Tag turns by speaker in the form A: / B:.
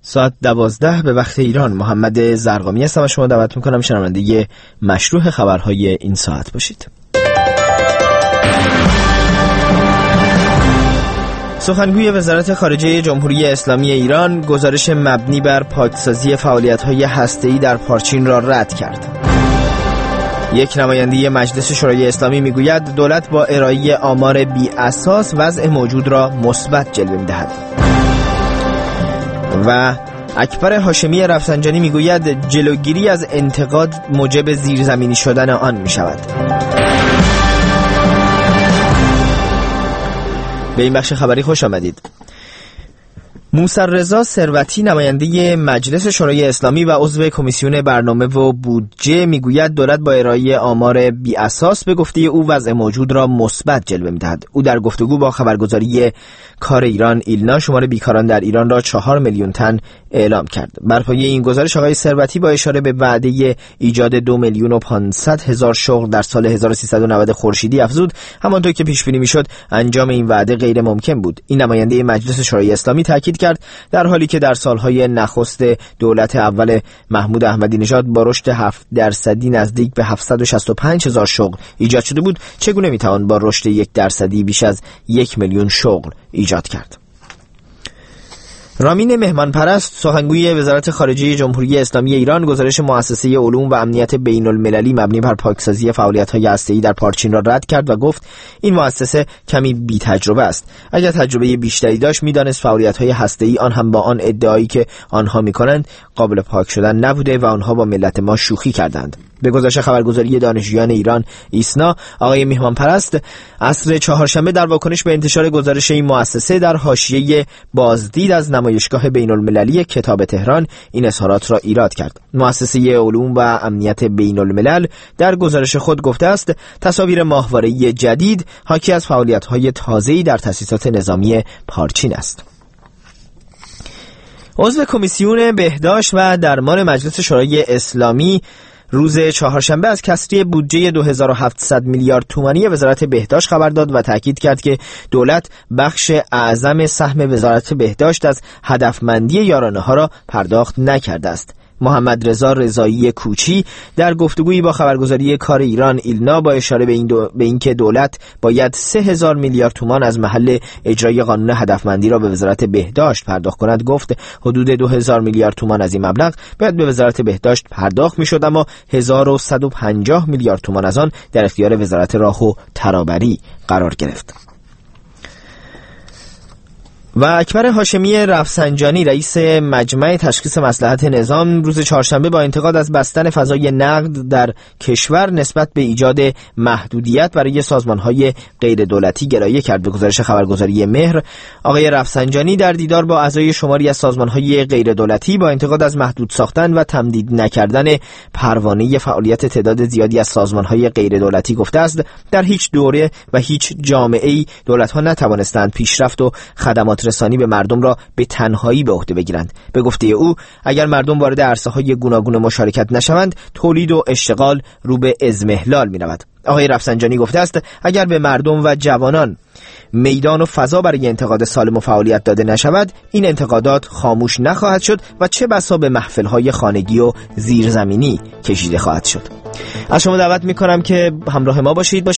A: ساعت 12 به وقت ایران. محمد زرقامی هستم و شما دعوت میکنم شنونده مشروع خبرهای این ساعت باشید. سخنگوی وزارت خارجه جمهوری اسلامی ایران گزارش مبنی بر پاکسازی فعالیت‌های هسته‌ای در پارچین را رد کرد. یک نماینده مجلس شورای اسلامی میگوید دولت با ارائه آمار بی اساس وضع موجود را مثبت جلوه می‌دهد. و اکبر هاشمی رفسنجانی میگوید جلوگیری از انتقاد موجب زیرزمینی شدن آن میشود. به این بخش خبری خوش آمدید. موسیرضا ثروتی نماینده مجلس شورای اسلامی و عضو کمیسیون برنامه و بودجه میگوید دولت با ارائه آمار بی اساس به گفته او وضع موجود را مثبت جلوه می‌دهد. او در گفتگو با خبرگزاری کار ایران ایلنا شمار بیکاران در ایران را 4 میلیون تن اعلام کرد. بر پایه این گزارش آقای ثروتی با اشاره به وعده ایجاد 2,500,000 شغل در سال 1390 خورشیدی افزود همانطور که پیش بینی میشد انجام این وعده غیر ممکن بود. این نماینده مجلس شورای اسلامی تاکید کرد در حالی که در سالهای نخست دولت اول محمود احمدی نژاد با رشد 7% نزدیک به 765,000 شغل ایجاد شده بود، چگونه میتوان با رشد 1% بیش از 1 میلیون شغل ایجاد کرد؟ رامین مهمانپرست سخنگوی وزارت خارجه جمهوری اسلامی ایران گزارش مؤسسه علوم و امنیت بین المللی مبنی بر پاکسازی فعالیت‌های هسته‌ای در پارچین را رد کرد و گفت این مؤسسه کمی بی تجربه است. اگر تجربه بیشتری داشت می‌دانست فعالیت‌های هسته‌ای آن هم با آن ادعایی که آنها می‌کنند قابل پاک شدن نبوده و آنها با ملت ما شوخی کردند. به گزارش خبرگزاری دانشجویان ایران ایسنا، آقای مهمانپرست عصر چهارشنبه در واکنش به انتشار گزارش این مؤسسه در حاشیه بازدید از نمایشگاه بین المللی کتاب تهران این اظهارات را ایراد کرد. مؤسسه علوم و امنیت بین الملل در گزارش خود گفته است تصاویر ماهواره‌ای جدید حاکی از فعالیت‌های تازه‌ای در تأسیسات نظامی پارچین است. عضو کمیسیون بهداشت و درمان مجلس شورای اسلامی روز چهارشنبه از کسری بودجه 2700 میلیارد تومانی وزارت بهداشت خبر داد و تاکید کرد که دولت بخش اعظم سهم وزارت بهداشت از هدفمندی یارانه‌ها را پرداخت نکرده است. محمد رضا رضایی کوچی در گفتگویی با خبرگزاری کار ایران ایلنا با اشاره به اینکه دولت باید 3000 میلیارد تومان از محل اجرای قانون هدفمندی را به وزارت بهداشت پرداخت کند گفت حدود 2000 میلیارد تومان از این مبلغ باید به وزارت بهداشت پرداخت میشد، اما 1150 میلیارد تومان از آن در اختیار وزارت راه و ترابری قرار گرفت. و اکبر هاشمی رفسنجانی رئیس مجمع تشخیص مصلحت نظام روز چهارشنبه با انتقاد از بستن فضای نقد در کشور نسبت به ایجاد محدودیت برای سازمان‌های غیر دولتی گلایه کرد. به گزارش خبرگزاری مهر، آقای رفسنجانی در دیدار با اعضای شماری از سازمان‌های غیر دولتی با انتقاد از محدود ساختن و تمدید نکردن پروانه فعالیت تعداد زیادی از سازمان‌های غیر دولتی گفته است در هیچ دوره و هیچ جامعه‌ای دولت‌ها نتوانستند پیشرفت و خدمات رسانی به مردم را به تنهایی به عهده بگیرند. به گفته او اگر مردم وارد عرصه‌های گوناگون مشارکت نشوند تولید و اشتغال رو به اضمحلال می‌رود. آقای رفسنجانی گفته است اگر به مردم و جوانان میدان و فضا برای انتقاد سالم و فعالیت داده نشود این انتقادات خاموش نخواهد شد و چه بسا به محفل‌های خانگی و زیرزمینی کشیده خواهد شد. از شما دعوت می‌کنم که همراه ما باشید.